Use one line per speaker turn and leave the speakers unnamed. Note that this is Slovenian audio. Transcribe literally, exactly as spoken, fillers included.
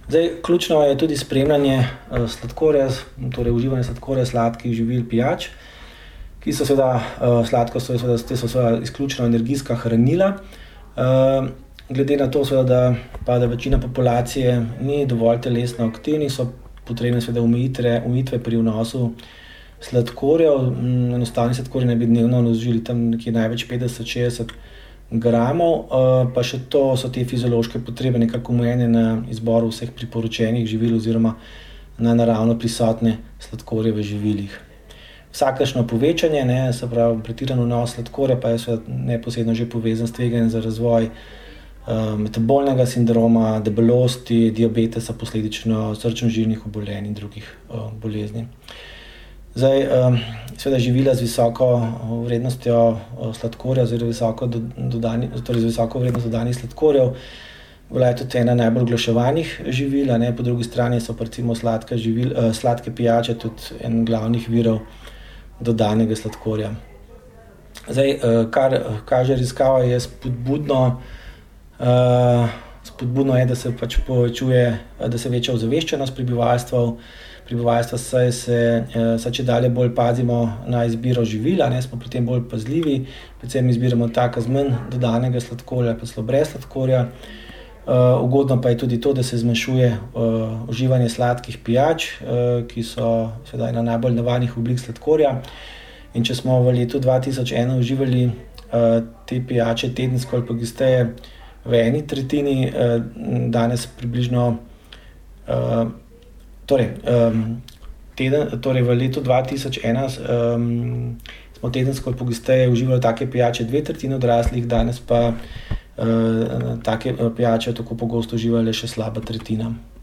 Zdaj, ključno je tudi spremljanje uh, sladkorja, torej uživanje sladkorja, sladkih živil, pijač, ki so seveda uh, sladko, so seveda, te so seveda izključno energijska hranila. Uh, glede na to, seveda, da, pa, da večina populacije ni dovolj telesno aktivnih, so potrebne seveda omejitve, omejitve pri vnosu sladkorjev. Enostavni sladkorji naj bi dnevno vložili tam nekje največ petdeset do šestdeset gramov, pa še to so te fiziološke potrebe nekako omejene na izboru vseh priporočenih živil oziroma na naravno prisotne sladkorje v živilih. Vsakršno povečanje, ne, se pravi pretirano vnos sladkorja, pa je seveda neposredno že povezan s tveganjem za razvoj uh, metabolnega sindroma, debelosti, diabetesa, posledično srčno-žilnih obolenj in drugih uh, bolezni. Zdaj, um, seveda živila z visoko vrednostjo sladkorja oziroma visoko dodani, torej z visoko vrednostjo dodanih sladkorjev veljajo tudi ena najbolj oglaševanih živil, ne, po drugi strani so recimo sladke, živil, uh, sladke pijače tudi en glavnih virov dodanega sladkorja. Zdaj, uh, kar kaže raziskava, je spodbudno, uh, spodbudno je, da se pač povečuje, da se veča ozaveščenost prebivalstva, prebivalstva, saj se saj če dalje bolj pazimo na izbiro živila, ne, smo pri tem bolj pazljivi, predvsem izbiramo taka z manj dodanega sladkorja, pa celo brez sladkorja. Uh, ugodno pa je tudi to, da se zmanjšuje uh, uživanje sladkih pijač, uh, ki so seveda ena najbolj nevarnih oblik sladkorja. In če smo v letu dva tisoč ena uživali uh, te pijače tedensko ali pogosteje v eni tretjini, uh, danes približno uh, Torej, um, teden, torej v letu dva tisoč ena um, smo tedensko pogosteje uživali take pijače dve tretjine odraslih, danes pa uh, take pijače tako pogosto uživali še slaba tretjina.